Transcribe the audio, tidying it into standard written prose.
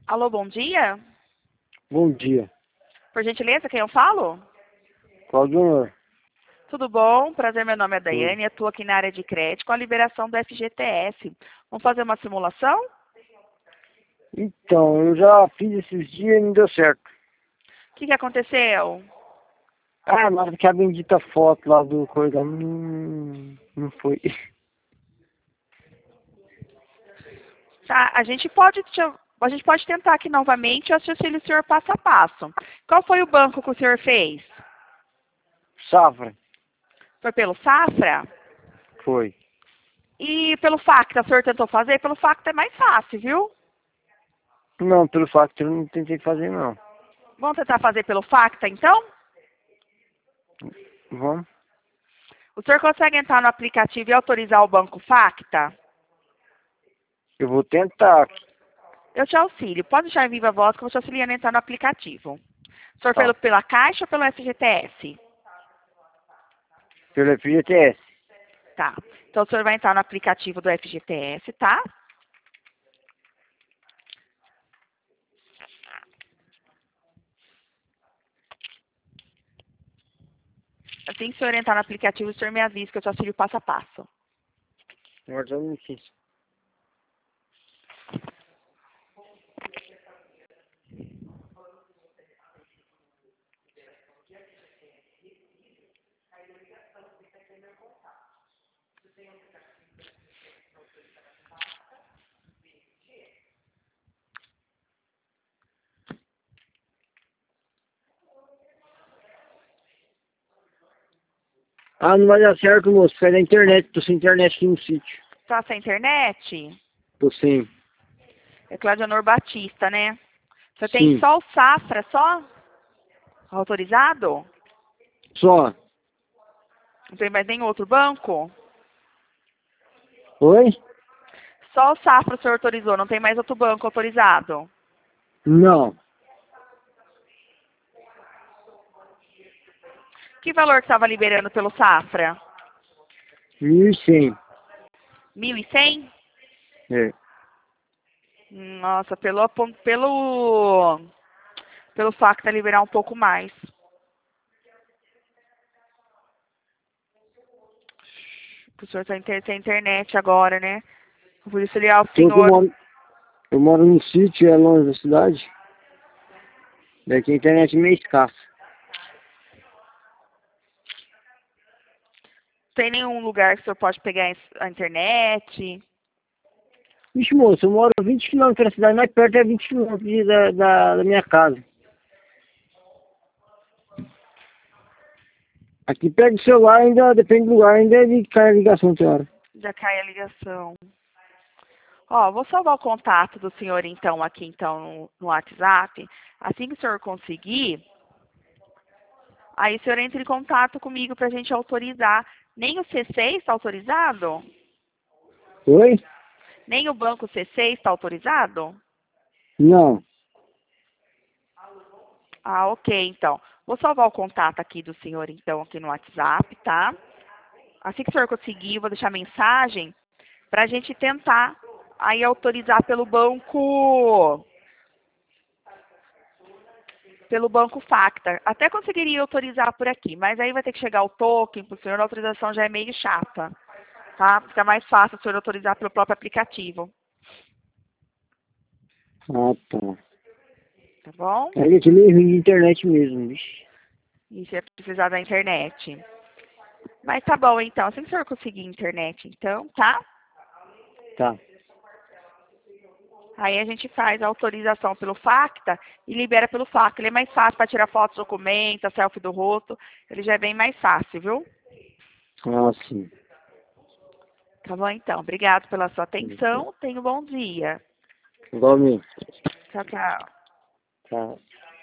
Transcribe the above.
Alô, bom dia. Bom dia. Por gentileza, quem eu falo? Cláudio Honor. Tudo bom? Prazer, meu nome é Tudo. Daiane, atuo aqui na área de crédito com a liberação do FGTS. Vamos fazer uma simulação? Então, eu já fiz esses dias e não deu certo. O que aconteceu? Ah, mas que a bendita foto lá do coisa não foi. Tá, a gente pode tentar aqui novamente, eu auxilio o senhor passo a passo. Qual foi o banco que o senhor fez? Safra? Foi pelo Safra? Foi. E pelo Facta, o senhor tentou fazer? Pelo Facta é mais fácil, viu? Não, pelo facto eu não tentei fazer não. Vamos tentar fazer pelo Facta, então? Vamos? O senhor consegue entrar no aplicativo e autorizar o banco Facta? Eu vou tentar. Eu te auxilio. Pode deixar em viva voz que eu vou te auxiliando a entrar no aplicativo. O senhor Tá. pela Caixa ou pelo FGTS? Pelo FGTS. Tá. Então o senhor vai entrar no aplicativo do FGTS, tá? Assim que o senhor entrar no aplicativo, o senhor me avisa que eu te auxilio passo a passo. Agora eu não fiz. Ah, não vai dar certo, moço. Foi da internet. Tô sem internet aqui no sítio. Tá sem internet? Tô sem. É Claudionor Batista, né? Você tem Sim. só o Safra, só? Autorizado? Só. Não tem mais nenhum outro banco? Oi? Só o Safra o senhor autorizou, não tem mais outro banco autorizado? Não. Que valor que estava liberando pelo Safra? 1.100. 1.100? É. Nossa, pelo Facta liberar um pouco mais. O senhor está sem internet agora, né? Por isso ele é o Tô que senhor. eu moro no sítio, é longe da cidade. Daqui a internet é meio escassa. Tem nenhum lugar que o senhor pode pegar a internet? Vixe, moço, eu moro a 20 quilômetros da cidade, mais perto é 20 quilômetros da minha casa. Aqui perto do celular ainda, depende do lugar, ainda ele cai a ligação, tem hora. Já cai a ligação. Ó, vou salvar o contato do senhor então aqui então no WhatsApp. Assim que o senhor conseguir, aí o senhor entra em contato comigo para a gente autorizar. Nem o C6 está autorizado? Oi? Nem o banco C6 está autorizado? Não. Ah, ok, então. Vou salvar o contato aqui do senhor, então, aqui no WhatsApp, tá? Assim que o senhor conseguir, eu vou deixar mensagem para a gente tentar aí autorizar pelo banco Facta. Até conseguiria autorizar por aqui, mas aí vai ter que chegar o token para o senhor, a autorização já é meio chata, tá? Fica mais fácil o senhor autorizar pelo próprio aplicativo, Ah, tá. tá bom? Aí aqui é meio ruim de internet mesmo, vixe. E se precisar da internet. Mas tá bom, então. Assim que o senhor conseguir internet, então, tá? Tá. Aí a gente faz a autorização pelo Facta e libera pelo Facta. Ele é mais fácil para tirar fotos, documentos, selfie do rosto. Ele já é bem mais fácil, viu? Ah, sim. Tá bom, então. Obrigado pela sua atenção. Tenha um bom dia. Igualmente. Tchau, tchau. Tá.